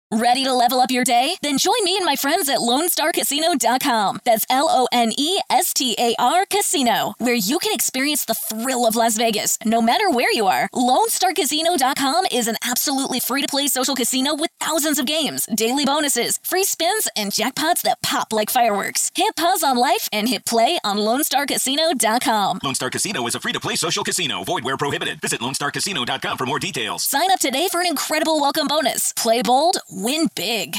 Ready to level up your day? Then join me and my friends at LoneStarCasino.com. That's LONESTAR Casino, where you can experience the thrill of Las Vegas, no matter where you are. LoneStarCasino.com is an absolutely free-to-play social casino with thousands of games, daily bonuses, free spins, and jackpots that pop like fireworks. Hit pause on life and hit play on LoneStarCasino.com. Lone Star Casino is a free-to-play social casino. Void where prohibited. Visit LoneStarCasino.com for more details. Sign up today for an incredible welcome bonus. Play bold, win big.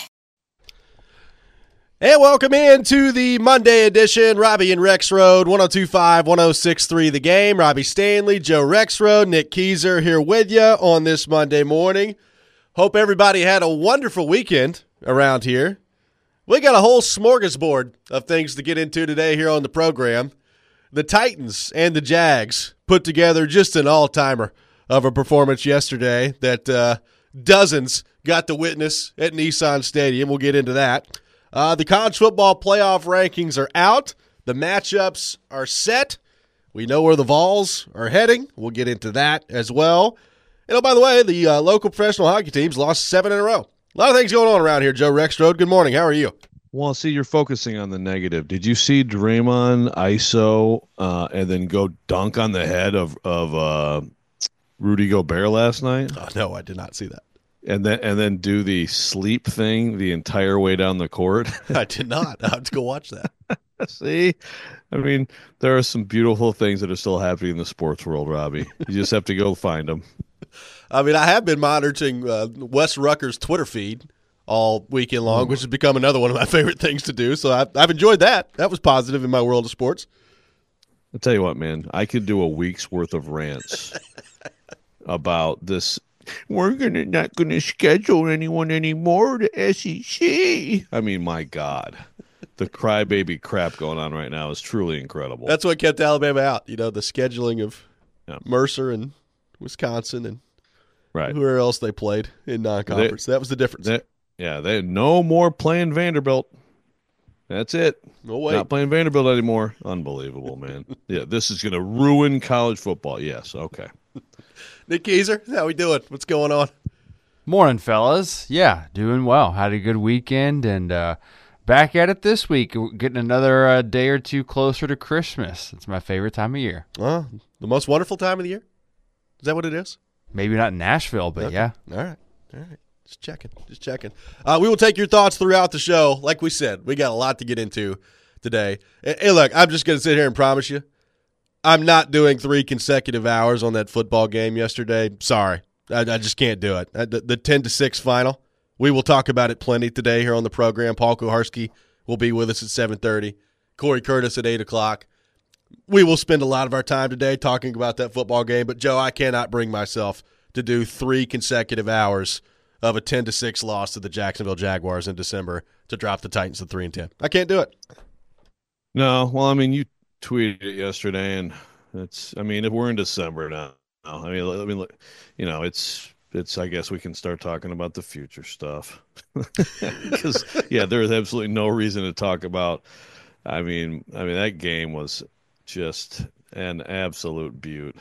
And welcome into the Monday edition. Robbie and Rexrode, 102.5, 106.3 The Game. Robbie Stanley, Joe Rexrode, Nick Keyser here with you on this Monday morning. Hope everybody had a wonderful weekend around here. We got a whole smorgasbord of things to get into today here on the program. The Titans and the Jags put together just an all-timer of a performance yesterday that dozens got to witness at Nissan Stadium. We'll get into that. The college football playoff rankings are out. The matchups are set. We know where the Vols are heading. We'll get into that as well. And, oh, by the way, the local professional hockey teams lost 7 in a row. A lot of things going on around here. Joe Rexrode, good morning. How are you? Well, see, you're focusing on the negative. Did you see Draymond ISO and then go dunk on the head of Rudy Gobert last night? Oh, no, I did not see that. And then do the sleep thing the entire way down the court? I did not. I have to go watch that. See? I mean, there are some beautiful things that are still happening in the sports world, Robbie. You just have to go find them. I mean, I have been monitoring Wes Rucker's Twitter feed all weekend long, which has become another one of my favorite things to do. So I've enjoyed that. That was positive in my world of sports. I'll tell you what, man. I could do a week's worth of rants about this. We're not gonna schedule anyone anymore. The SEC. I mean, my God, the crybaby crap going on right now is truly incredible. That's what kept Alabama out. You know, the scheduling of Mercer and Wisconsin and whoever else they played in non-conference. That was the difference. They no more playing Vanderbilt. That's it. No way. Not playing Vanderbilt anymore. Unbelievable, man. Yeah, this is going to ruin college football. Yes, okay. Nick Keyser, how we doing? What's going on? Morning, fellas. Yeah, doing well. Had a good weekend and back at it this week. Getting another day or two closer to Christmas. It's my favorite time of year. The most wonderful time of the year? Is that what it is? Maybe not in Nashville, but yeah. All right. Just checking. We will take your thoughts throughout the show. Like we said, we got a lot to get into today. Hey, look, I'm just going to sit here and promise you, I'm not doing 3 consecutive hours on that football game yesterday. Sorry. I just can't do it. The 10-6 final, we will talk about it plenty today here on the program. Paul Kuharsky will be with us at 7:30. Corey Curtis at 8 o'clock. We will spend a lot of our time today talking about that football game. But, Joe, I cannot bring myself to do 3 consecutive hours of a 10-6 loss to the Jacksonville Jaguars in December to drop the Titans to 3-10. I can't do it. No, well, I mean, you tweeted it yesterday, and we're in December now. I mean, you know, it's. I guess we can start talking about the future stuff because there is absolutely no reason to talk about. I mean, that game was just an absolute beaut.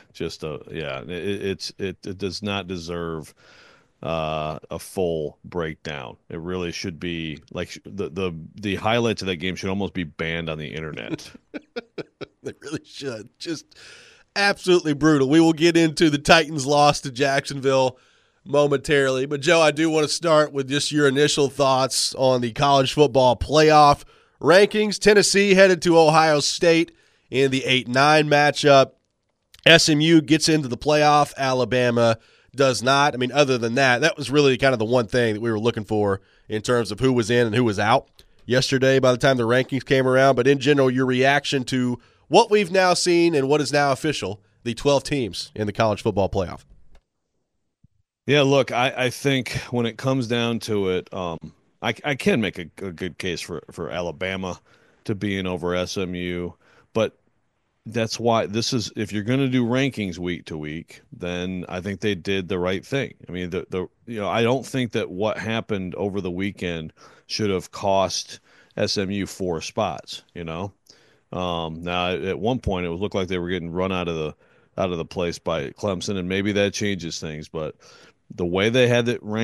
It does not deserve a full breakdown. It really should be like the highlights of that game should almost be banned on the internet. They really should. Just absolutely brutal. We will get into the Titans' loss to Jacksonville momentarily, but Joe, I do want to start with just your initial thoughts on the college football playoff rankings. Tennessee headed to Ohio State in the 8-9 matchup. SMU gets into the playoff. Alabama does not. I mean, other than that, that was really kind of the one thing that we were looking for in terms of who was in and who was out yesterday by the time the rankings came around. But in general, your reaction to what we've now seen and what is now official, the 12 teams in the college football playoff. Yeah, look, I think when it comes down to it, I can make a good case for Alabama to be in over SMU, but that's why this is, if you're going to do rankings week to week, then I think they did the right thing. I mean, I don't think that what happened over the weekend should have cost SMU 4 spots. Now at one point it looked like they were getting run out of the place by Clemson, and maybe that changes things. But the way they had it ranked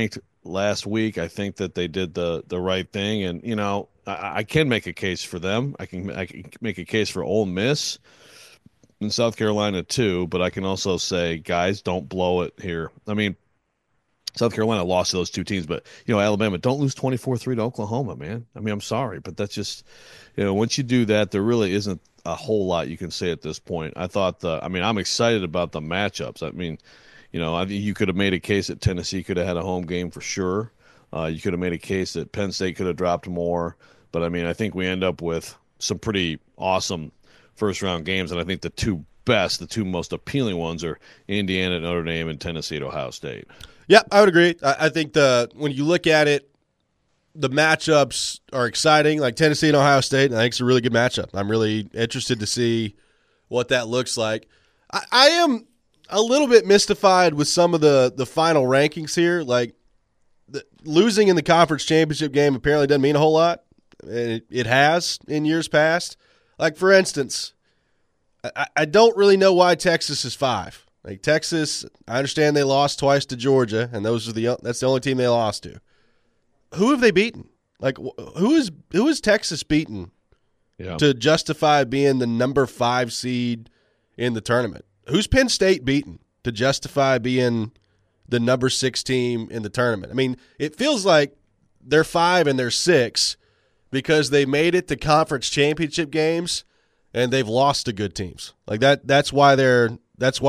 last week. I think that they did the right thing, and I can make a case for them. I can make a case for Ole Miss in South Carolina too, but I can also say, guys, don't blow it here. I mean, South Carolina lost to those two teams, but Alabama, don't lose 24-3 to Oklahoma, man. I mean, I'm sorry, but that's just, once you do that, there really isn't a whole lot you can say at this point. I'm excited about the matchups. I mean, I think you could have made a case that Tennessee could have had a home game for sure. You could have made a case that Penn State could have dropped more, but I mean, I think we end up with some pretty awesome first round games, and I think the two most appealing ones are Indiana at Notre Dame and Tennessee at Ohio State. Yeah, I would agree. I think when you look at it, the matchups are exciting, like Tennessee and Ohio State, and I think it's a really good matchup. I'm really interested to see what that looks like. I am a little bit mystified with some of the final rankings here. Like, losing in the conference championship game apparently doesn't mean a whole lot. It has in years past. Like, for instance, I don't really know why Texas is 5. Like, Texas, I understand they lost twice to Georgia, and that's the only team they lost to. Who have they beaten? Like, who is Texas beaten to justify being the number 5 seed in the tournament? Who's Penn State beaten to justify being the number 6 team in the tournament? I mean, it feels like they're 5 and they're 6 because they made it to conference championship games and they've lost to good teams. Like that's why they're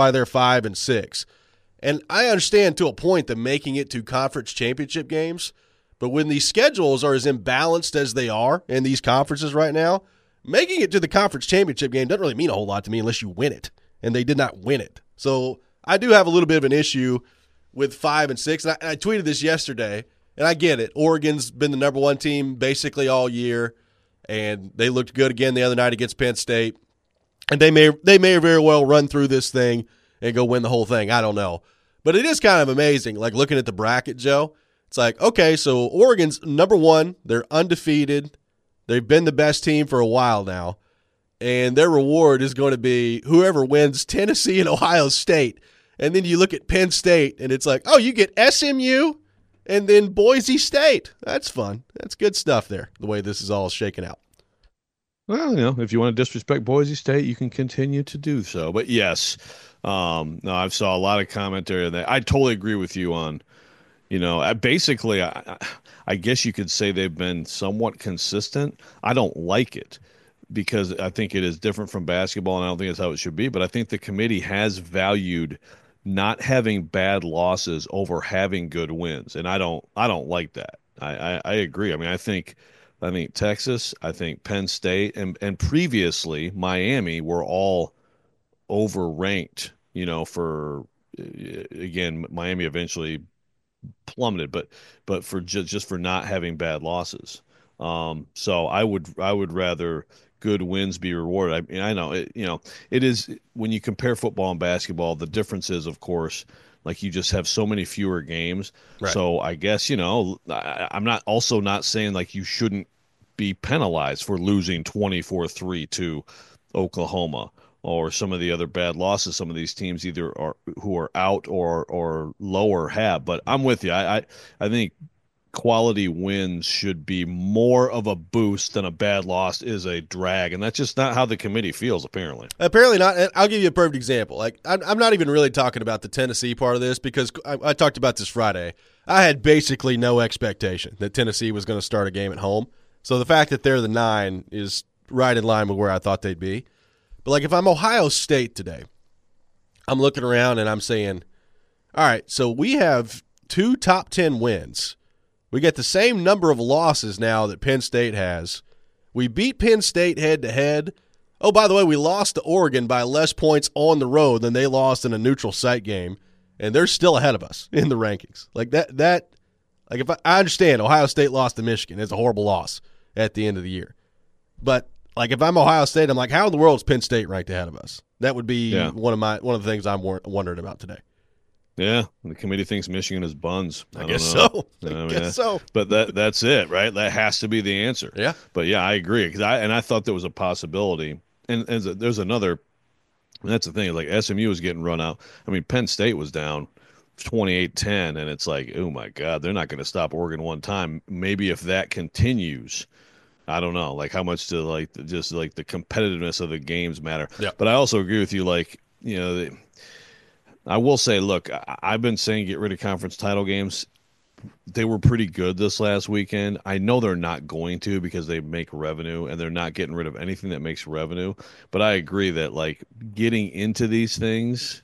5 and 6. And I understand to a point that making it to conference championship games, but when these schedules are as imbalanced as they are in these conferences right now, making it to the conference championship game doesn't really mean a whole lot to me unless you win it. And they did not win it. So I do have a little bit of an issue with 5 and 6. And I tweeted this yesterday, and I get it. Oregon's been the number 1 team basically all year, and they looked good again the other night against Penn State. And they may very well run through this thing and go win the whole thing. I don't know. But it is kind of amazing, like looking at the bracket, Joe. It's like, okay, so Oregon's number 1. They're undefeated. They've been the best team for a while now. And their reward is going to be whoever wins Tennessee and Ohio State. And then you look at Penn State, and it's like, oh, you get SMU and then Boise State. That's fun. That's good stuff there, the way this is all shaking out. Well, if you want to disrespect Boise State, you can continue to do so. But yes, no, I've saw a lot of commentary on that. I totally agree with you on, basically, I guess you could say they've been somewhat consistent. I don't like it because I think it is different from basketball, and I don't think that's how it should be. But I think the committee has valued not having bad losses over having good wins, and I don't like that. I agree. I mean, I think Texas, I think Penn State, and previously Miami were all overranked. For again, Miami eventually plummeted, but for just for not having bad losses. So I would rather good wins be rewarded. I mean, I know it is when you compare football and basketball, the difference is, of course, like you just have so many fewer games. Right. So I guess, I'm not saying like you shouldn't be penalized for losing 24-3 to Oklahoma or some of the other bad losses some of these teams either are who are out or lower have. But I'm with you. I think quality wins should be more of a boost than a bad loss is a drag, and that's just not how the committee feels, apparently. Apparently not. And I'll give you a perfect example. Like, I'm not even really talking about the Tennessee part of this because I talked about this Friday. I had basically no expectation that Tennessee was going to start a game at home. So the fact that they're the 9 is right in line with where I thought they'd be. But, like, if I'm Ohio State today, I'm looking around and I'm saying, all right, so we have 2 top 10 wins. We get the same number of losses now that Penn State has. We beat Penn State head-to-head. Oh, by the way, we lost to Oregon by less points on the road than they lost in a neutral site game, and they're still ahead of us in the rankings. Like that. Like if I understand Ohio State lost to Michigan, it's a horrible loss at the end of the year. But like if I'm Ohio State, I'm like, how in the world is Penn State ranked ahead of us? That would be one of the things I'm wondering about today. Yeah, the committee thinks Michigan is buns. I guess so. I guess so. But that's it, right? That has to be the answer. Yeah. But yeah, I agree because I thought there was a possibility, and there's another. And that's the thing. Like SMU was getting run out. I mean, Penn State was down 28-10, and it's like, oh my God, they're not going to stop Oregon one time. Maybe if that continues, I don't know, like how much do like just like the competitiveness of the games matter. Yeah. But I also agree with you, like, I will say, look, I've been saying get rid of conference title games. They were pretty good this last weekend. I know they're not going to because they make revenue, and they're not getting rid of anything that makes revenue. But I agree that, like, getting into these things,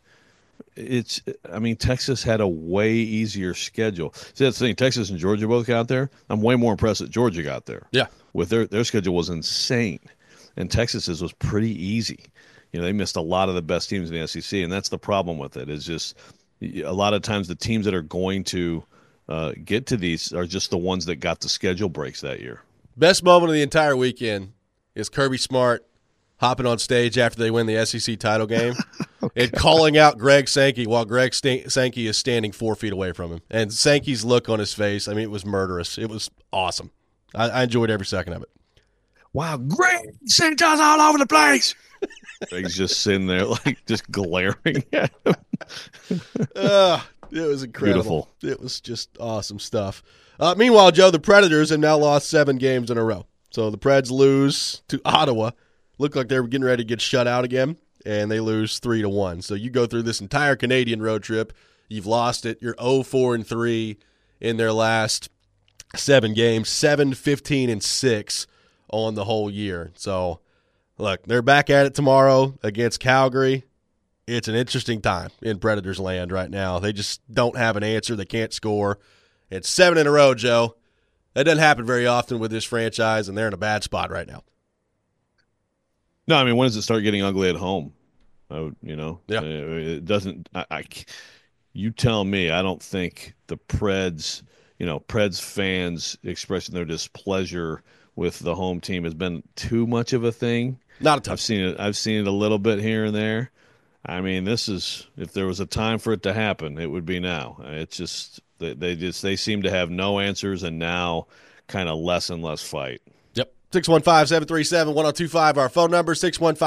Texas had a way easier schedule. See, that's the thing. Texas and Georgia both got there. I'm way more impressed that Georgia got there. Yeah. With their schedule was insane, and Texas's was pretty easy. They missed a lot of the best teams in the SEC, and that's the problem with it. Is just a lot of times the teams that are going to get to these are just the ones that got the schedule breaks that year. Best moment of the entire weekend is Kirby Smart hopping on stage after they win the SEC title game and calling out Greg Sankey while Greg Sankey is standing 4 feet away from him. And Sankey's look on his face, it was murderous. It was awesome. I enjoyed every second of it. Wow, Greg Sankey's all over the place. Greg's just sitting there, like, just glaring at him. It was incredible. Beautiful. It was just awesome stuff. Meanwhile, Joe, the Predators have now lost 7 games in a row. So the Preds lose to Ottawa. Looked like they were getting ready to get shut out again, and they lose 3-1. So you go through this entire Canadian road trip. You've lost it. You're 0-4-3 in their last 7 games, 7-15-6 on the whole year. So, look, they're back at it tomorrow against Calgary. It's an interesting time in Predators land right now. They just don't have an answer. They can't score. It's 7 in a row, Joe. That doesn't happen very often with this franchise, and they're in a bad spot right now. No, when does it start getting ugly at home? Yeah. It doesn't. You tell me. I don't think the Preds, Preds fans expressing their displeasure with the home team has been too much of a thing. Not a ton. I've seen it a little bit here and there. This is, if there was a time for it to happen, it would be now. It's just they seem to have no answers, and now kind of less and less fight. Yep. 615-737-1025, our phone number,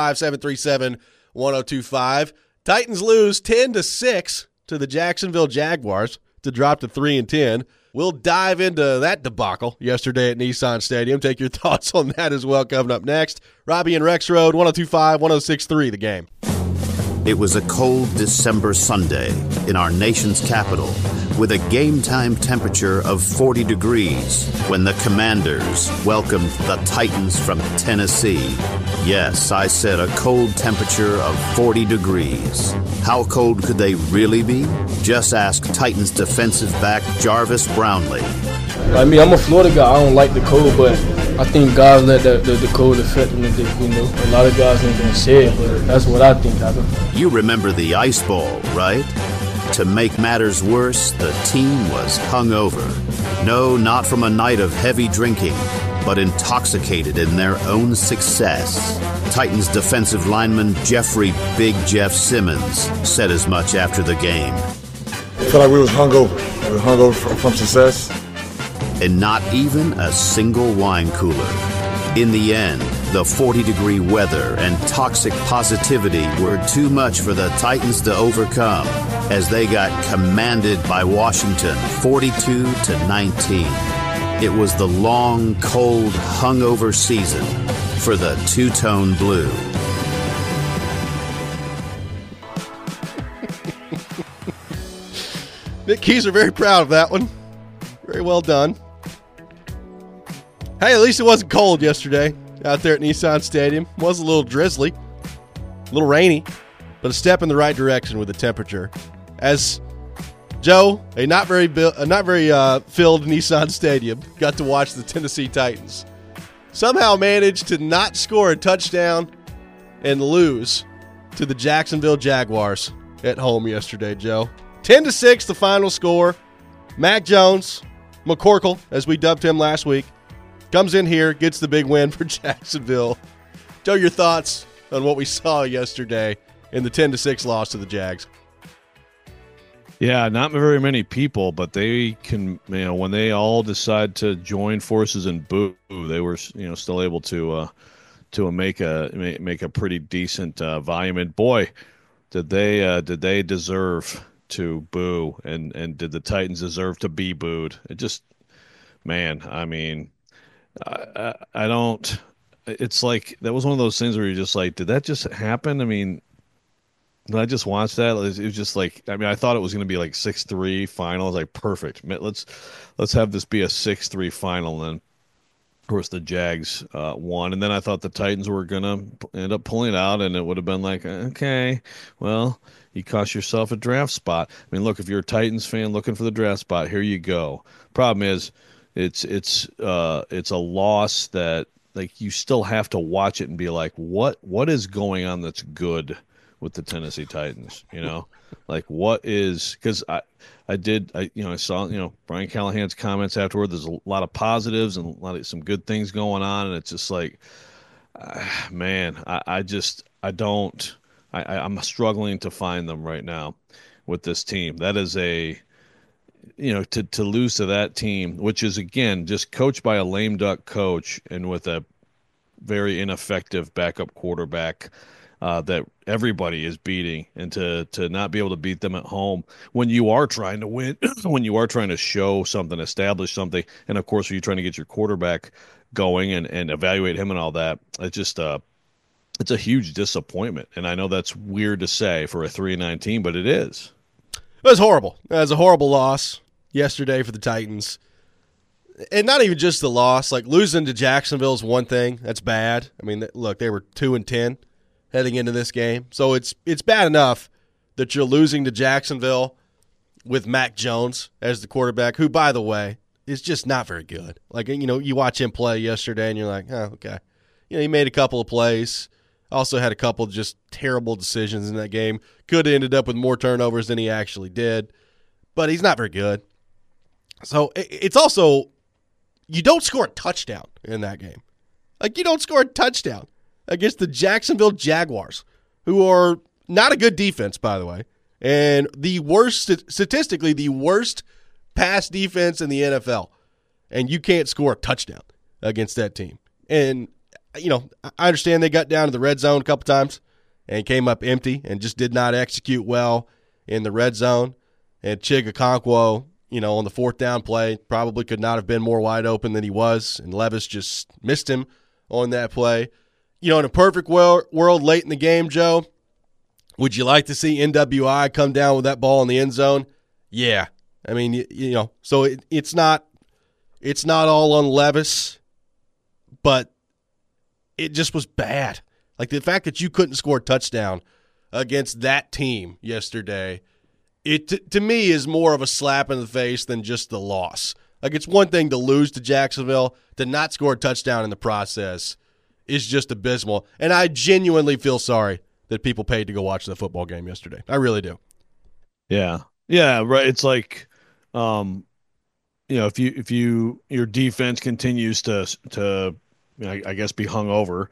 615-737-1025. Titans lose 10-6 to the Jacksonville Jaguars to drop to 3-10. We'll dive into that debacle yesterday at Nissan Stadium. Take your thoughts on that as well coming up next. Robbie and Rexroad, 102.5, 106.3, The Game. It was a cold December Sunday in our nation's capital with a game-time temperature of 40 degrees when the Commanders welcomed the Titans from Tennessee. Yes, I said a cold temperature of 40 degrees. How cold could they really be? Just ask Titans defensive back Jarvis Brownlee. I'm a Florida guy. I don't like the cold, but I think guys let the cold affect them. A lot of guys ain't gonna say it, but that's what I think happened. You remember the ice ball, right? To make matters worse, the team was hungover. No, not from a night of heavy drinking, but intoxicated in their own success. Titans defensive lineman Jeffrey Big Jeff Simmons said as much after the game. I feel like we was hungover. We were hungover from success. And not even a single wine cooler. In the end, the 40-degree weather and toxic positivity were too much for the Titans to overcome as they got commanded by Washington 42-19. It was the long, cold, hungover season for the two-tone blue. Nick Keyser very proud of that one. Very well done. Hey, at least it wasn't cold yesterday out there at Nissan Stadium. It was a little drizzly, a little rainy, but a step in the right direction with the temperature. As Joe, a not very filled Nissan Stadium, got to watch the Tennessee Titans somehow managed to not score a touchdown and lose to the Jacksonville Jaguars at home yesterday, Joe. 10-6, the final score. Mac Jones, McCorkle, as we dubbed him last week, comes in here, gets the big win for Jacksonville. Joe, your thoughts on what we saw yesterday in the 10-6 loss to the Jags? Yeah, not very many people, but they can, when they all decide to join forces and boo, they were, still able to make a pretty decent volume. And boy, did they deserve to boo, and did the Titans deserve to be booed? It just, man, I mean, I don't. It's like that was one of those things where you're just like, did that just happen? I mean, did I just watch that? It was just like, I mean, I thought it was going to be like 6-3 final. I was like, perfect. Let's have this be a 6-3 final. And then, of course, the Jags won, and then I thought the Titans were gonna end up pulling it out, and it would have been like, okay, well, you cost yourself a draft spot. I mean, look, if you're a Titans fan looking for the draft spot, here you go. Problem is, it's a loss that like you still have to watch it and be like, what is going on that's good with the Tennessee Titans? You know, like what is, because I saw, Brian Callahan's comments afterward. There's a lot of positives and some good things going on, and it's just like, man, I'm struggling to find them right now with this team. That is to lose to that team, which is again just coached by a lame duck coach and with a very ineffective backup quarterback that everybody is beating, and to not be able to beat them at home when you are trying to win, when you are trying to show something, establish something, and of course when you're trying to get your quarterback going and evaluate him and all that, it's just it's a huge disappointment. And I know that's weird to say for a 3-9 team, but it is. It was horrible. It was a horrible loss yesterday for the Titans. And not even just the loss. Like, losing to Jacksonville is one thing. That's bad. I mean, look, they were 2-10 heading into this game. So it's bad enough that you're losing to Jacksonville with Mac Jones as the quarterback, who, by the way, is just not very good. Like, you watch him play yesterday and you're like, oh, okay. He made a couple of plays. Also had a couple of just terrible decisions in that game. Could have ended up with more turnovers than he actually did. But he's not very good. So it's also, you don't score a touchdown in that game. Like, you don't score a touchdown against the Jacksonville Jaguars, who are not a good defense, by the way, and statistically the worst pass defense in the NFL. And you can't score a touchdown against that team. And I understand they got down to the red zone a couple times and came up empty and just did not execute well in the red zone. And Chig Okonkwo, on the fourth down play, probably could not have been more wide open than he was, and Levis just missed him on that play. In a perfect world late in the game, Joe, would you like to see NWI come down with that ball in the end zone? Yeah. I mean, so it's not all on Levis, but it just was bad. Like, the fact that you couldn't score a touchdown against that team yesterday, it to me is more of a slap in the face than just the loss. Like, it's one thing to lose to Jacksonville, to not score a touchdown in the process is just abysmal. And I genuinely feel sorry that people paid to go watch the football game yesterday. I really do. Yeah. Yeah, right. It's like, if your defense continues to I guess be hung over,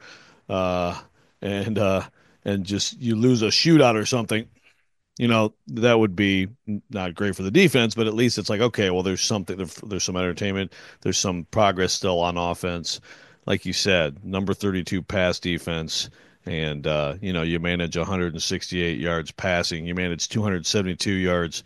and just you lose a shootout or something, that would be not great for the defense, but at least it's like, okay, well, there's something, there's some entertainment, there's some progress still on offense. Like you said, number 32 pass defense, and you manage 168 yards passing, you manage 272 yards,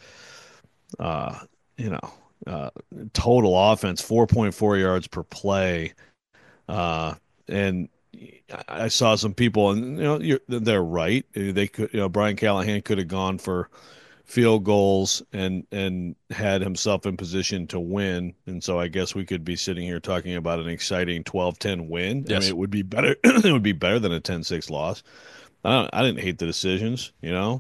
total offense, 4.4 yards per play. And I saw some people, and they're right. They could, Brian Callahan could have gone for field goals and had himself in position to win. And so I guess we could be sitting here talking about an exciting 12-10 win. Yes. I mean, it would be better. It would be better than a 10-6 loss. I didn't hate the decisions.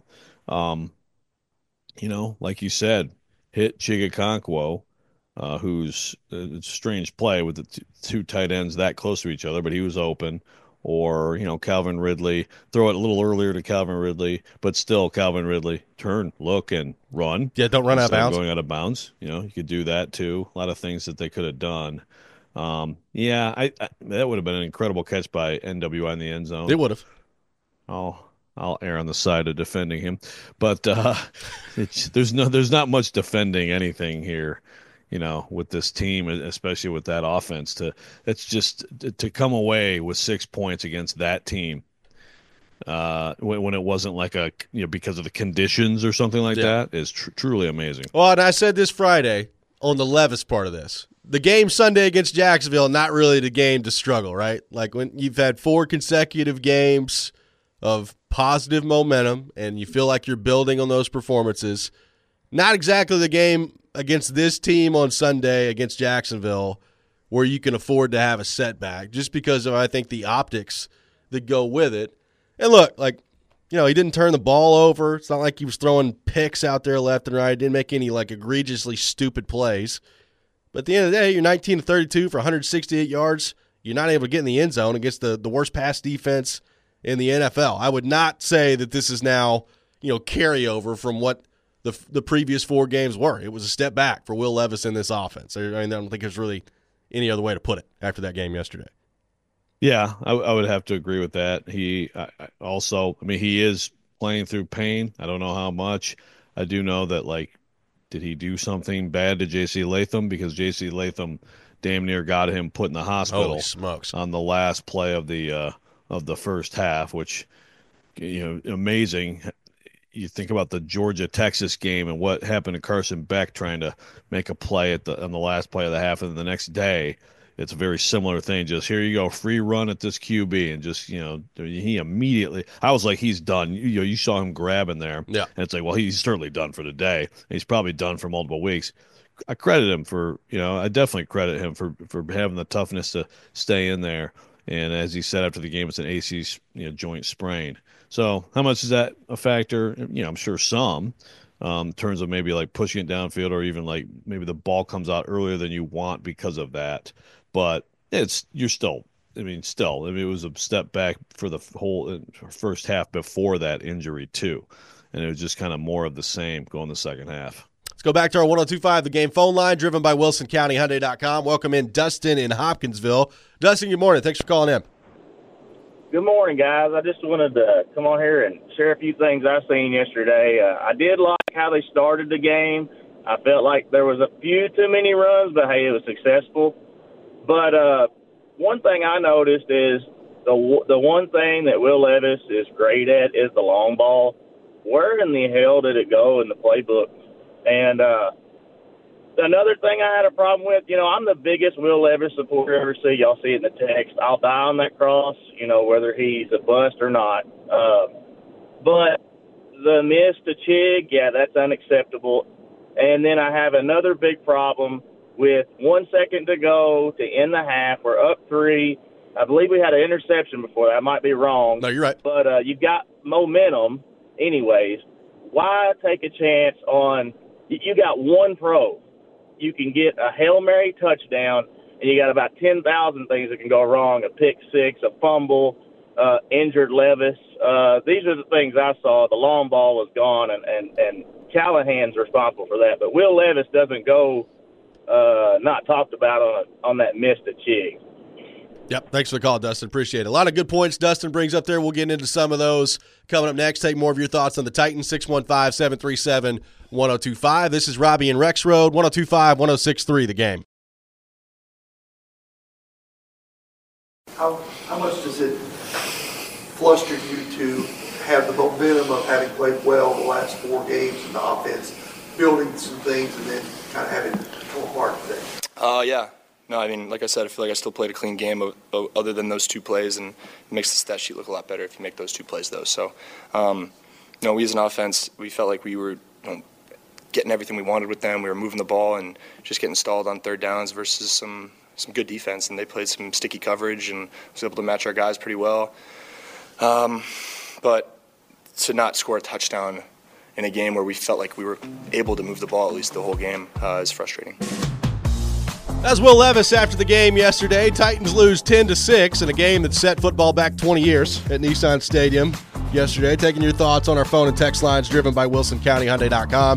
Like you said, hit Chig Okonkwo, who's it's a strange play with the two tight ends that close to each other, but he was open. Or, Calvin Ridley, throw it a little earlier to Calvin Ridley, but still Calvin Ridley, turn, look, and run. Yeah, don't run out of bounds. Going out of bounds. You could do that too. A lot of things that they could have done. I that would have been an incredible catch by NWI in the end zone. It would have. I'll err on the side of defending him. But there's not much defending anything here. With this team, especially with that offense, to come away with 6 points against that team. when it wasn't like because of the conditions or something like that is truly amazing. Well, and I said this Friday on the Levis part of this. The game Sunday against Jacksonville, not really the game to struggle, right? Like when you've had 4 consecutive games of positive momentum and you feel like you're building on those performances, not exactly the game against this team on Sunday against Jacksonville where you can afford to have a setback just because of, I think, the optics that go with it. And look, he didn't turn the ball over. It's not like he was throwing picks out there left and right. He didn't make any egregiously stupid plays. But at the end of the day, you're 19 to 32 for 168 yards. You're not able to get in the end zone against the worst pass defense in the NFL. I would not say that this is now, carryover from what the previous 4 games were. It was a step back for Will Levis in this offense. I don't think there's really any other way to put it after that game yesterday. Yeah, I would have to agree with that. He is playing through pain. I don't know how much. I do know that, did he do something bad to J.C. Latham? Because J.C. Latham damn near got him put in the hospital. Holy smokes. On the last play of the first half, which, amazing. You think about the Georgia-Texas game and what happened to Carson Beck trying to make a play on the last play of the half, and the next day it's a very similar thing. Just here you go, free run at this QB, and just he immediately. I was like, he's done. You saw him grabbing there, yeah. And it's like, well, he's certainly done for the day. He's probably done for multiple weeks. I credit him for I definitely credit him for having the toughness to stay in there. And as he said after the game, it's an AC joint sprain. So how much is that a factor? I'm sure some. In terms of maybe pushing it downfield, or even maybe the ball comes out earlier than you want because of that. But it was a step back for the whole first half before that injury too. And it was just kind of more of the same going the second half. Let's go back to our 102.5 The Game phone line, driven by WilsonCountyHyundai.com. Welcome in Dustin in Hopkinsville. Dustin, good morning. Thanks for calling in. Good morning, guys. I just wanted to come on here and share a few things I seen yesterday. I did like how they started the game. I felt like there was a few too many runs, but, hey, it was successful. But one thing I noticed is the one thing that Will Levis is great at is the long ball. Where in the hell did it go in the playbook? And another thing I had a problem with, I'm the biggest Will Levis supporter ever see. Y'all see it in the text. I'll die on that cross, whether he's a bust or not. But the miss to Chig, yeah, that's unacceptable. And then I have another big problem with 1 second to go to end the half. We're up 3. I believe we had an interception before that. I might be wrong. No, you're right. But you've got momentum anyways. Why take a chance on – you got one pro. You can get a Hail Mary touchdown, and you got about 10,000 things that can go wrong, a pick six, a fumble, injured Levis. These are the things I saw. The long ball was gone, and Callahan's responsible for that. But Will Levis doesn't go not talked about on that miss to Chig. Yep, thanks for the call, Dustin. Appreciate it. A lot of good points Dustin brings up there. We'll get into some of those coming up next. Take more of your thoughts on the Titans, 615-737-1025. This is Robbie and Rex Road, 102.5-106.3 The Game. How much does it fluster you to have the momentum of having played well the last 4 games in the offense, building some things, and then kind of having it come apart today? Yeah. No, I mean, like I said, I feel like I still played a clean game other than those 2 plays, and it makes the stat sheet look a lot better if you make those 2 plays, though. So, we as an offense, we felt like we were getting everything we wanted with them. We were moving the ball and just getting stalled on third downs versus some good defense, and they played some sticky coverage and was able to match our guys pretty well. But to not score a touchdown in a game where we felt like we were able to move the ball at least the whole game is frustrating. That's Will Levis after the game yesterday. Titans lose 10-6 in a game that set football back 20 years at Nissan Stadium yesterday. Taking your thoughts on our phone and text lines driven by WilsonCountyHyundai.com,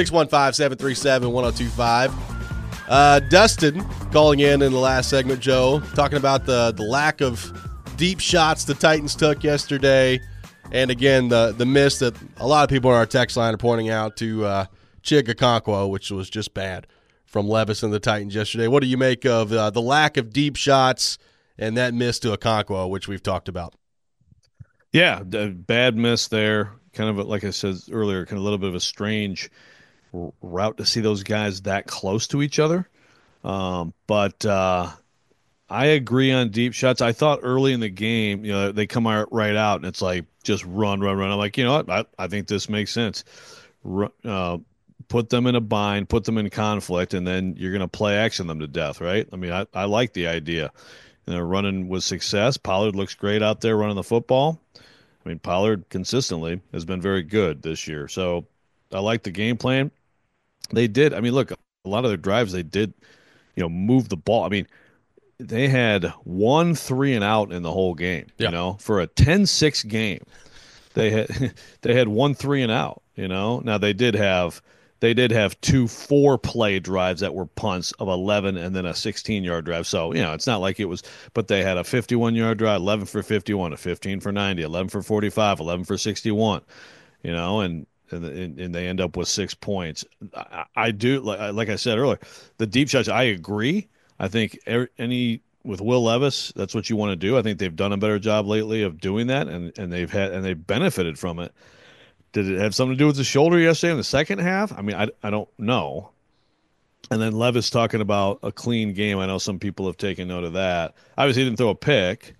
615-737-1025. Dustin calling in the last segment, Joe, talking about the lack of deep shots the Titans took yesterday. And again, the miss that a lot of people on our text line are pointing out to Chig Okonkwo, which was just bad from Levis and the Titans yesterday. What do you make of the lack of deep shots and that miss to Okonkwo, which we've talked about? Yeah, bad miss there. Kind of like I said earlier, kind of a little bit of a strange route to see those guys that close to each other. But I agree on deep shots. I thought early in the game, they come out right out and it's like just run. I'm like, you know what? I think this makes sense. Put them in a bind, put them in conflict, and then you're going to play action them to death, right? I mean, I like the idea. And they're running with success. Pollard looks great out there running the football. I mean, Pollard consistently has been very good this year. So I like the game plan. They did. I mean, look, a lot of their drives, they did, move the ball. I mean, they had 1 3-and-out in the whole game, for a 10-6 game. They had 1 3-and-out, Now they did have 2 4-play drives that were punts of 11 and then a 16-yard drive. So, it's not like it was, but they had a 51-yard drive, 11 for 51, a 15 for 90, 11 for 45, 11 for 61, and they end up with 6 points. I do, like I said earlier, the deep shots, I agree. I think with Will Levis, that's what you want to do. I think they've done a better job lately of doing that, and they've benefited from it. Did it have something to do with the shoulder yesterday in the second half? I mean, I don't know. And then Levis talking about a clean game. I know some people have taken note of that. Obviously, he didn't throw a pick.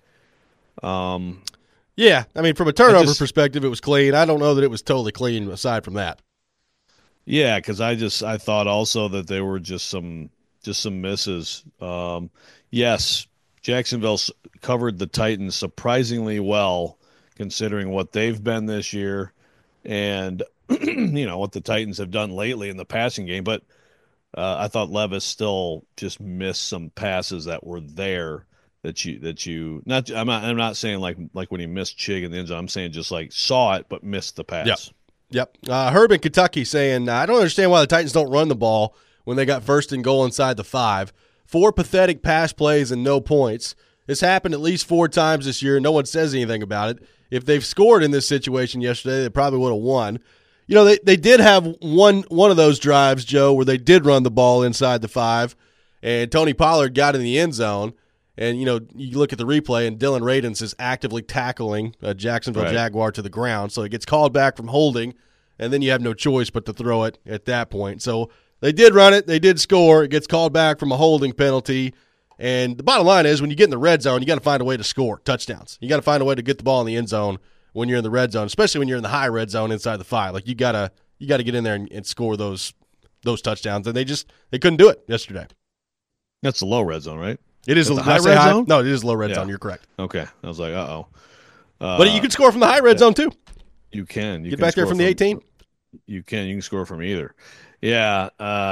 Yeah, I mean, from a turnover perspective, it was clean. I don't know that it was totally clean aside from that. Yeah, because I thought also that they were just some misses. Yes, Jacksonville covered the Titans surprisingly well, considering what they've been this year and what the Titans have done lately in the passing game. But I thought Levis still just missed some passes that were there that you not. I'm not saying like when he missed Chig in the end zone. I'm saying just like saw it but missed the pass. Yep. Herb in Kentucky saying, I don't understand why the Titans don't run the ball when they got 1st and goal inside the 5. 4 pathetic pass plays and no points. This happened at least 4 times this year. No one says anything about it. If they've scored in this situation yesterday, they probably would have won. They did have one of those drives, Joe, where they did run the ball inside the 5, and Tony Pollard got in the end zone. And, you look at the replay, and Dylan Radins is actively tackling a Jacksonville Jaguar to the ground. So it gets called back from holding, and then you have no choice but to throw it at that point. So they did run it. They did score. It gets called back from a holding penalty. And the bottom line is when you get in the red zone, you got to find a way to score touchdowns. You got to find a way to get the ball in the end zone when you're in the red zone, especially when you're in the high red zone inside the 5. Like you got to get in there and score those touchdowns. And they couldn't do it yesterday. That's the low red zone, right? It is the high red zone? No, it is low red zone. You're correct. Okay. I was like, uh-oh. But you can score from the high red zone too. You can. Get back there from the 18. You can score from either. Yeah,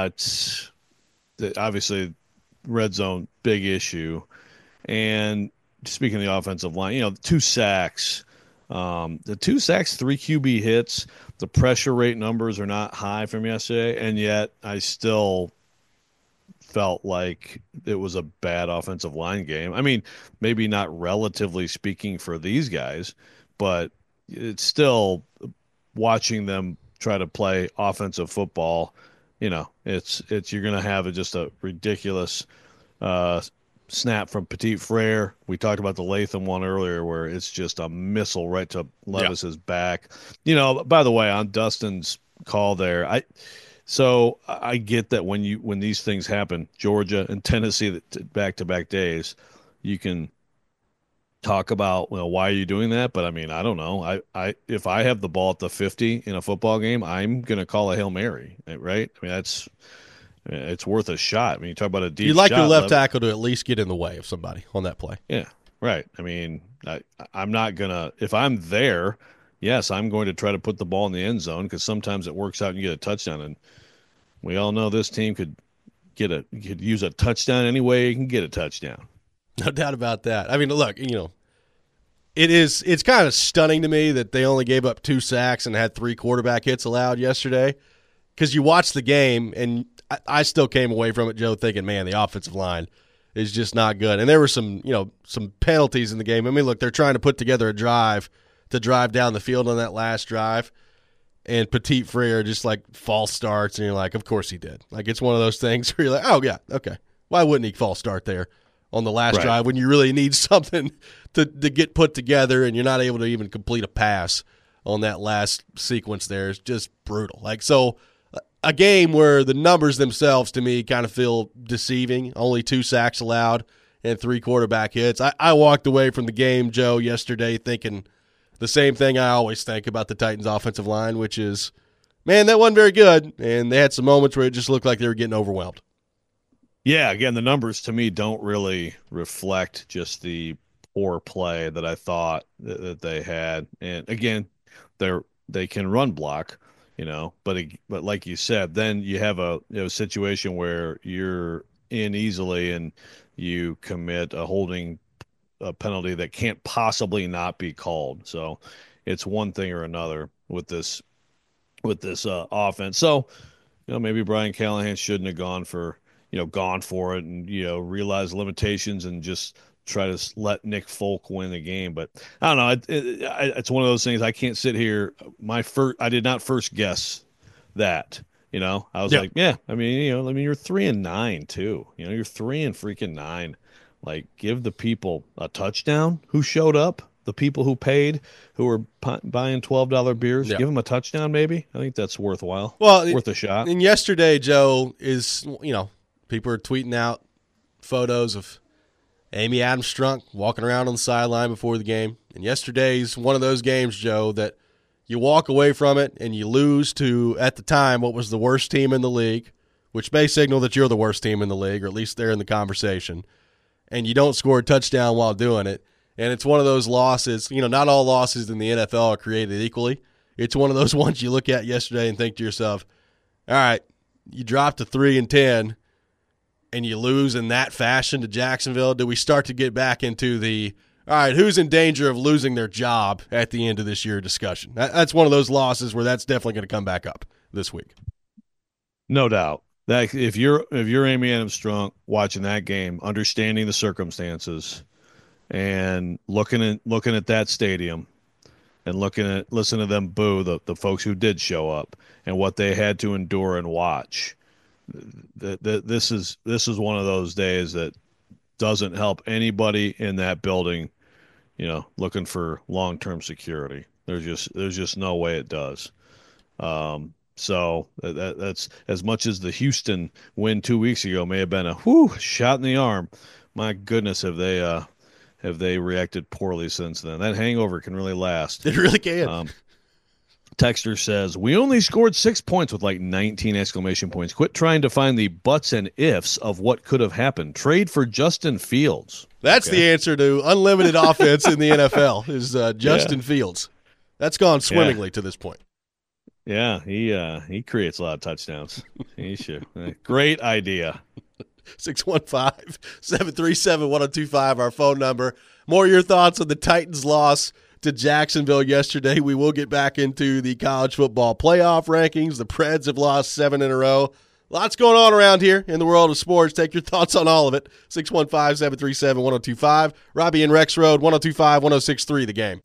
obviously red zone, big issue. And speaking of the offensive line, 2 sacks. The 2 sacks, 3 QB hits. The pressure rate numbers are not high from yesterday, and yet I still felt like it was a bad offensive line game. I mean, maybe not relatively speaking for these guys, but it's still watching them try to play offensive football. It's you're going to have just a ridiculous snap from Petit Frere. We talked about the Latham one earlier where it's just a missile right to Levis's back. By the way, on Dustin's call there, I get that when these things happen, Georgia and Tennessee back-to-back days, you can talk about why are you doing that, but I mean I don't know. I if I have the ball at the 50 in a football game, I'm gonna call a Hail Mary, right? I mean it's worth a shot. I mean you talk about a deep. You'd like shot, your left tackle to at least get in the way of somebody on that play. Yeah, right. I mean I'm not gonna, if I'm there, yes, I'm going to try to put the ball in the end zone because sometimes it works out and you get a touchdown, and we all know this team could use a touchdown any way you can get a touchdown. No doubt about that. I mean, look, it's kind of stunning to me that they only gave up 2 sacks and had 3 quarterback hits allowed yesterday, because you watch the game, and I still came away from it, Joe, thinking, man, the offensive line is just not good. And there were some penalties in the game. I mean, look, they're trying to put together a drive to drive down the field on that last drive, and Petit Frere just like false starts, and you're like, of course he did. Like it's one of those things where you're like, oh yeah, okay, why wouldn't he false start there? on the last Right. drive when you really need something to get put together and you're not able to even complete a pass on that last sequence there. It's just brutal. Like, so a game where the numbers themselves to me kind of feel deceiving. Only 2 sacks allowed and 3 quarterback hits. I walked away from the game, Joe, yesterday thinking the same thing I always think about the Titans offensive line, which is, man, that wasn't very good. And they had some moments where it just looked like they were getting overwhelmed. Yeah, again, the numbers to me don't really reflect just the poor play that I thought that they had. And again, they can run block, but like you said, then you have a situation where you're in easily and you commit a penalty that can't possibly not be called. So it's one thing or another with this offense. So maybe Brian Callahan shouldn't have gone for it and realize limitations and just try to let Nick Folk win the game. But I don't know. It's one of those things. I can't sit here. I did not first guess that. I was like, yeah. I mean, you're 3-9 too. You're 3-9. Like, give the people a touchdown who showed up. The people who paid, who were buying $12 beers, give them a touchdown. Maybe I think that's worthwhile. Well, worth a shot. And yesterday, Joe, is people are tweeting out photos of Amy Adams Strunk walking around on the sideline before the game. And yesterday's one of those games, Joe, that you walk away from it and you lose to, at the time, what was the worst team in the league, which may signal that you're the worst team in the league, or at least they're in the conversation, and you don't score a touchdown while doing it. And it's one of those losses, not all losses in the NFL are created equally. It's one of those ones you look at yesterday and think to yourself, all right, you dropped to 3-10 and you lose in that fashion to Jacksonville. Do we start to get back into the, all right, who's in danger of losing their job at the end of this year discussion? That's one of those losses where that's definitely going to come back up this week. No doubt. That if you're Amy Adams Strunk watching that game, understanding the circumstances, and looking at that stadium and listening to them boo the folks who did show up and what they had to endure and watch. This is one of those days that doesn't help anybody in that building, looking for long-term security. There's just no way it does. So that's, as much as the Houston win 2 weeks ago may have been a shot in the arm. My goodness, have they reacted poorly since then? That hangover can really last. It really can. Texter says, we only scored 6 points with like 19 exclamation points. Quit trying to find the buts and ifs of what could have happened. Trade for Justin Fields. That's the answer to unlimited offense in the NFL is Justin Fields. That's gone swimmingly to this point. Yeah, he creates a lot of touchdowns. He should. Great idea. 615-737-1025, our phone number. More of your thoughts on the Titans' loss to Jacksonville yesterday. We will get back into the college football playoff rankings. The Preds have lost 7 in a row. Lots going on around here in the world of sports. Take your thoughts on all of it. 615-737-1025. Robbie and Rex Road, 102.5-106.3 The Game.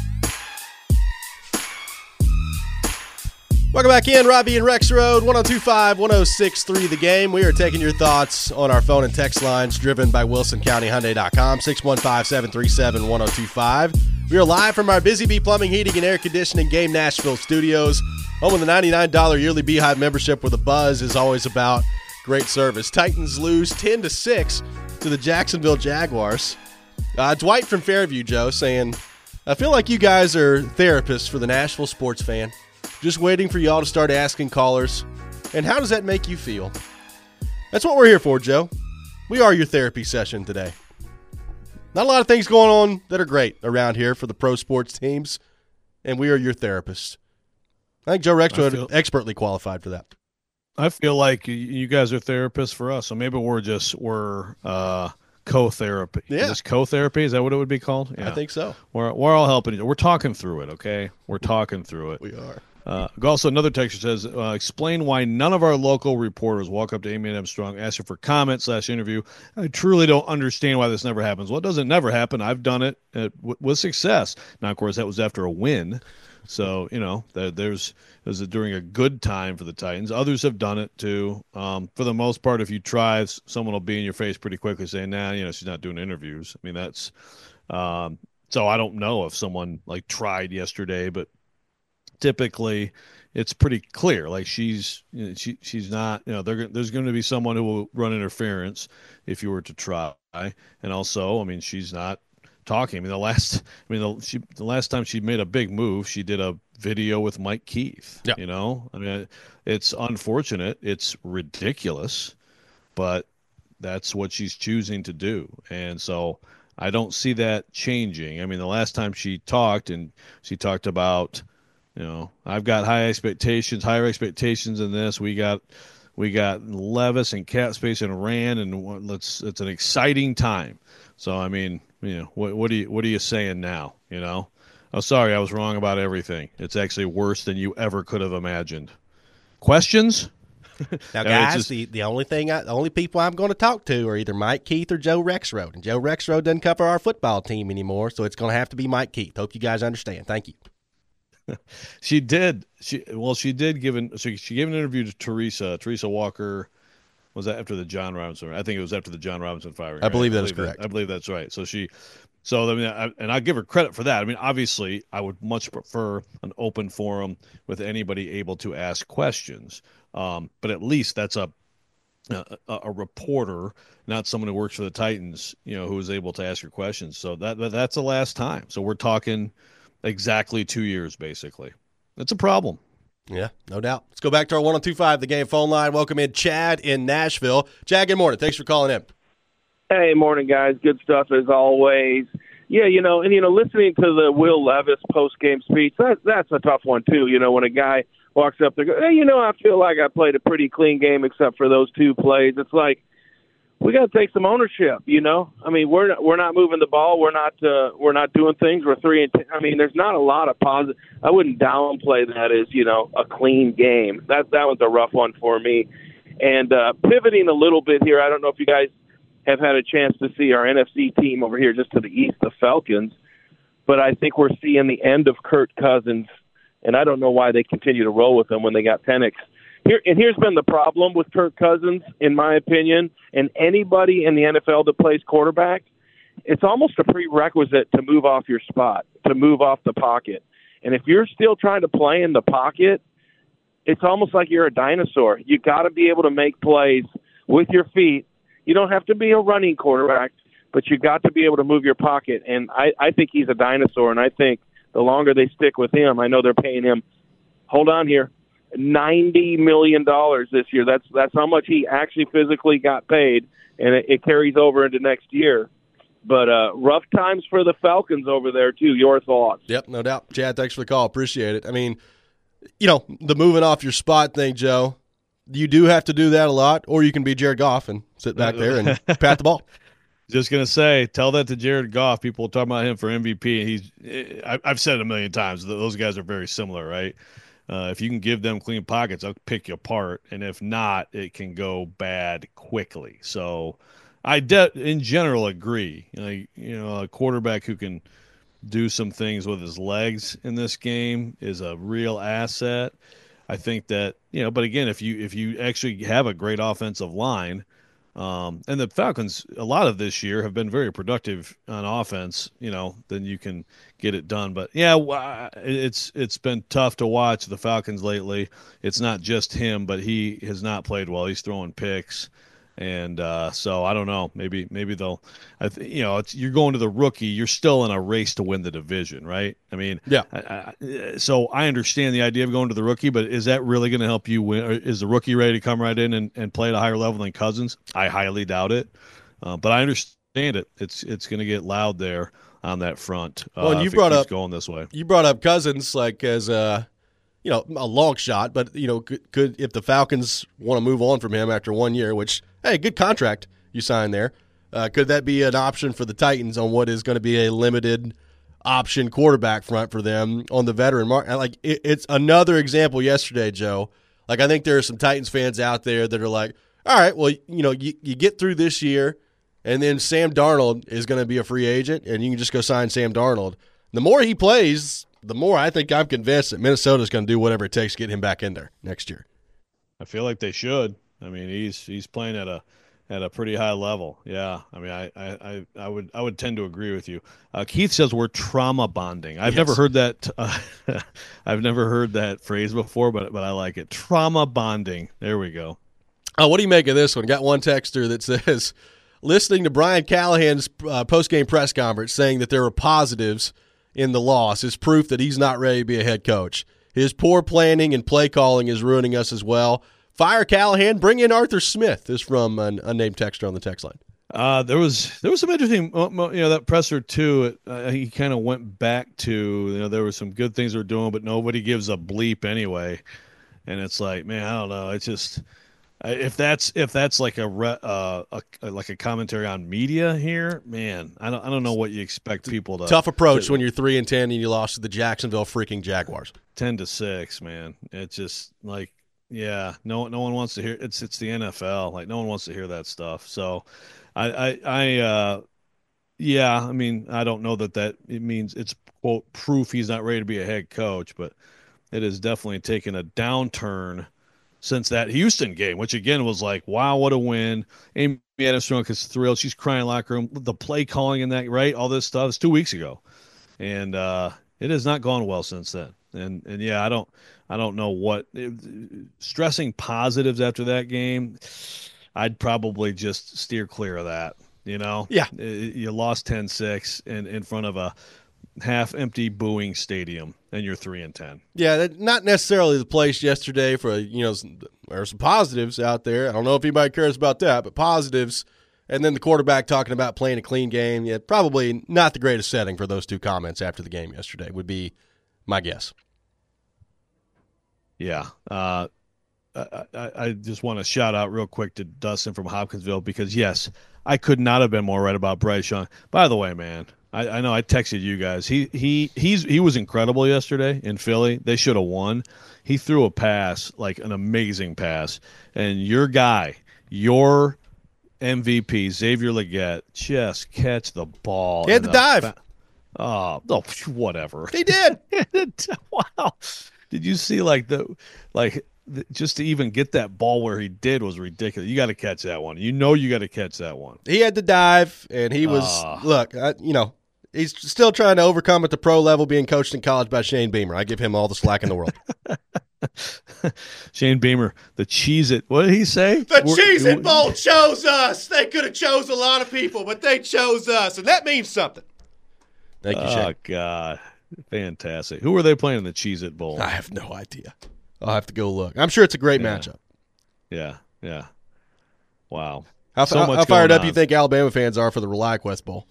Welcome back in, Robbie and Rex Road, 102.5-106.3 The Game. We are taking your thoughts on our phone and text lines driven by WilsonCountyHyundai.com, 615-737-1025. We are live from our Busy Bee Plumbing, Heating, and Air Conditioning Game Nashville studios. Home of the $99 yearly Beehive membership where the buzz is always about great service. Titans lose 10-6 to the Jacksonville Jaguars. Dwight from Fairview, Joe, saying, I feel like you guys are therapists for the Nashville sports fan. Just waiting for y'all to start asking callers, and how does that make you feel? That's what we're here for, Joe. We are your therapy session today. Not a lot of things going on that are great around here for the pro sports teams, and we are your therapists. I think Joe Rexroad expertly qualified for that. I feel like you guys are therapists for us, so maybe we're co-therapy. Yeah. Is co-therapy? Is that what it would be called? Yeah. I think so. We're all helping each other. We're talking through it, okay? We're talking through it. We are. Also, another texter says, explain why none of our local reporters walk up to Amy Adams Strunk, ask her for comment/interview. I truly don't understand why this never happens. Well, it doesn't never happen. I've done it with success. Now, of course, that was after a win. So, there's during a good time for the Titans. Others have done it too. For the most part, if you try, someone will be in your face pretty quickly saying, nah, she's not doing interviews. I mean, that's so I don't know if someone like tried yesterday, but typically it's pretty clear. Like she's not, there's going to be someone who will run interference if you were to try. And also, I mean, she's not talking. I mean, the last time she made a big move, she did a video with Mike Keith. Yeah. I mean, it's unfortunate, it's ridiculous, but that's what she's choosing to do. And so I don't see that changing. I mean, the last time she talked about, I've got higher expectations in this. We got Levis and cap space and Rand, and it's an exciting time. So I mean, what are you saying now? Oh, sorry, I was wrong about everything. It's actually worse than you ever could have imagined. Questions? Now, guys, the only people I'm going to talk to are either Mike Keith or Joe Rexrode, and Joe Rexrode doesn't cover our football team anymore, so it's going to have to be Mike Keith. Hope you guys understand. Thank you. She gave an interview to Teresa Walker. Was that after the John Robinson? I think it was after the John Robinson firing. I believe that is correct. I believe that's right. So I mean, and I give her credit for that. I mean, obviously, I would much prefer an open forum with anybody able to ask questions. But at least that's a reporter, not someone who works for the Titans, who is able to ask your questions. So that's the last time. So we're talking exactly 2 years, basically. That's a problem. Yeah, no doubt. Let's go back to our 102.5 The Game phone line. Welcome in Chad in Nashville. Chad, good morning. Thanks for calling in. Hey, morning, guys. Good stuff as always. Yeah, listening to the Will Levis post-game speech, that's a tough one, too. When a guy walks up there, hey, I feel like I played a pretty clean game except for those 2 plays. It's like, we got to take some ownership, I mean, we're not moving the ball. We're not doing things. We're 3-10. I mean, there's not a lot of positive. I wouldn't downplay that as, a clean game. That was a rough one for me. And pivoting a little bit here, I don't know if you guys have had a chance to see our NFC team over here just to the east, the Falcons, but I think we're seeing the end of Kirk Cousins, and I don't know why they continue to roll with him when they got Penix. Here's been the problem with Kirk Cousins, in my opinion, and anybody in the NFL that plays quarterback, it's almost a prerequisite to move off your spot, to move off the pocket. And if you're still trying to play in the pocket, it's almost like you're a dinosaur. You got to be able to make plays with your feet. You don't have to be a running quarterback, but you got to be able to move your pocket. And I think he's a dinosaur, and I think the longer they stick with him, I know they're paying him, hold on here, $90 million this year. That's how much he actually physically got paid, and it carries over into next year. But rough times for the Falcons over there, too. Your thoughts? Yep, no doubt. Chad, thanks for the call. Appreciate it. I mean, the moving off your spot thing, Joe, you do have to do that a lot, or you can be Jared Goff and sit back there and pat the ball. Just going to say, tell that to Jared Goff. People talk about him for MVP. I've said it a million times. Those guys are very similar, right? If you can give them clean pockets, I'll pick you apart. And if not, it can go bad quickly. So I in general agree. A quarterback who can do some things with his legs in this game is a real asset. I think that, but again, if you actually have a great offensive line, and the Falcons, a lot of this year have been very productive on offense, then you can get it done. But yeah, it's been tough to watch the Falcons lately. It's not just him, but he has not played well. He's throwing picks. And so I don't know. Maybe they'll. You're going to the rookie. You're still in a race to win the division, right? I mean, yeah. So I understand the idea of going to the rookie, but is that really going to help you win? Or is the rookie ready to come right in and play at a higher level than Cousins? I highly doubt it. But I understand it. It's going to get loud there on that front. Well, and you brought up going this way. You brought up Cousins like as a long shot, but could if the Falcons want to move on from him after 1 year, which. Hey, good contract you signed there. Could that be an option for the Titans on what is going to be a limited option quarterback front for them on the veteran market? Like it's another example yesterday, Joe. Like I think there are some Titans fans out there that are like, all right, well, you get through this year, and then Sam Darnold is going to be a free agent, and you can just go sign Sam Darnold. The more he plays, the more I think I'm convinced that Minnesota's going to do whatever it takes to get him back in there next year. I feel like they should. I mean, he's playing at a pretty high level. Yeah. I mean, I would tend to agree with you. Keith says we're trauma bonding. I've never heard that. I've never heard that phrase before, but I like it. Trauma bonding. There we go. Oh, what do you make of this one? Got one texter that says, listening to Brian Callahan's post-game press conference saying that there were positives in the loss is proof that he's not ready to be a head coach. His poor planning and play calling is ruining us as well. Fire Callahan, bring in Arthur Smith. This is from an unnamed texter on the text line. There was some interesting, that presser too. He kind of went back to, there were some good things they were doing, but nobody gives a bleep anyway. And it's like, man, I don't know. It's just, if that's like a commentary on media here, man, I don't know what you expect people to. Tough approach when you're 3-10 and you lost to the Jacksonville freaking Jaguars. 10-6, man. It's just like. Yeah, no one wants to hear it's the NFL. Like no one wants to hear that stuff. So, I mean, I don't know that it means it's quote proof he's not ready to be a head coach, but it has definitely taken a downturn since that Houston game, which again was like, wow, what a win. Amy Adams-Strunk is thrilled. She's crying in the locker room. The play calling in that, right? All this stuff. It's 2 weeks ago, and it has not gone well since then. And yeah, I don't know what stressing positives after that game. I'd probably just steer clear of that. Yeah, you lost 10-6 in front of a half-empty booing stadium, and you're 3-10. Yeah, not necessarily the place yesterday for there are some positives out there. I don't know if anybody cares about that, but positives. And then the quarterback talking about playing a clean game. Yeah, probably not the greatest setting for those two comments after the game yesterday would be my guess. Yeah. I just want to shout out real quick to Dustin from Hopkinsville because, yes, I could not have been more right about Bryce Young. By the way, man, I know I texted you guys. He was incredible yesterday in Philly. They should have won. He threw a pass, like an amazing pass. And your guy, your MVP, Xavier Legette, just catch the ball. He had the dive. Oh, whatever. He did. Wow. Did you see just to even get that ball where he did was ridiculous. You got to catch that one. You got to catch that one. He had the dive, and he was he's still trying to overcome at the pro level being coached in college by Shane Beamer. I give him all the slack in the world. Shane Beamer, the Cheez-It. What did he say? The Cheez-It Bowl chose us. They could have chose a lot of people, but they chose us, and that means something. Thank you, Shane. Oh, God. Fantastic. Who were they playing in the Cheez-It Bowl? I have no idea. I'll have to go look. I'm sure it's a great matchup. Yeah. Wow. How fired up you think Alabama fans are for the ReliaQuest Bowl?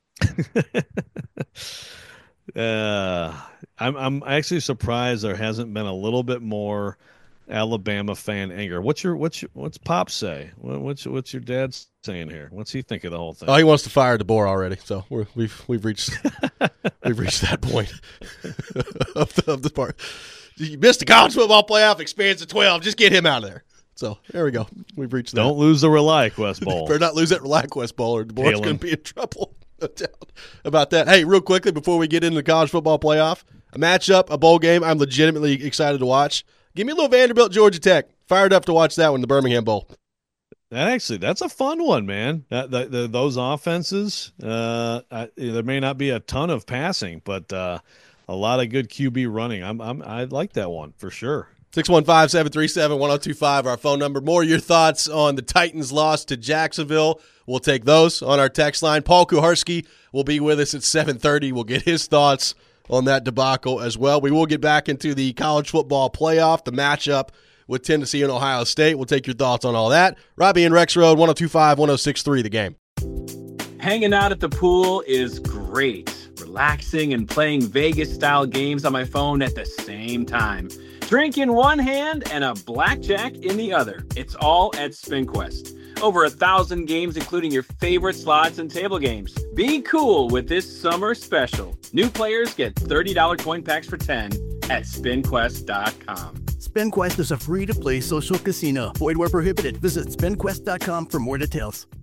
I'm actually surprised there hasn't been a little bit more Alabama fan anger. What's Pop say? What's your dad saying here? What's he think of the whole thing? Oh, he wants to fire DeBoer already. So we've reached that point of the part. You missed the college football playoff, expands to 12. Just get him out of there. So there we go. We've reached that. Don't lose the ReliaQuest Bowl. Better not lose that ReliaQuest Bowl, or DeBoer's going to be in trouble. No doubt about that. Hey, real quickly before we get into the college football playoff, a matchup, a bowl game I'm legitimately excited to watch. Give me a little Vanderbilt, Georgia Tech. Fired up to watch that one, the Birmingham Bowl. That's a fun one, man. Those offenses, there may not be a ton of passing, but a lot of good QB running. I like that one for sure. 615-737-1025, our phone number. More of your thoughts on the Titans' loss to Jacksonville. We'll take those on our text line. Paul Kuharsky will be with us at 7:30. We'll get his thoughts on that debacle as well. We will get back into the college football playoff, the matchup with Tennessee and Ohio State. We'll take your thoughts on all that. Robbie and Rex Road, 102.5, 106.3, The Game. Hanging out at the pool is great. Relaxing and playing Vegas-style games on my phone at the same time. Drink in one hand and a blackjack in the other. It's all at SpinQuest. Over 1,000 games, including your favorite slots and table games. Be cool with this summer special. New players get $30 coin packs for 10 at SpinQuest.com. SpinQuest is a free-to-play social casino. Void where prohibited. Visit SpinQuest.com for more details.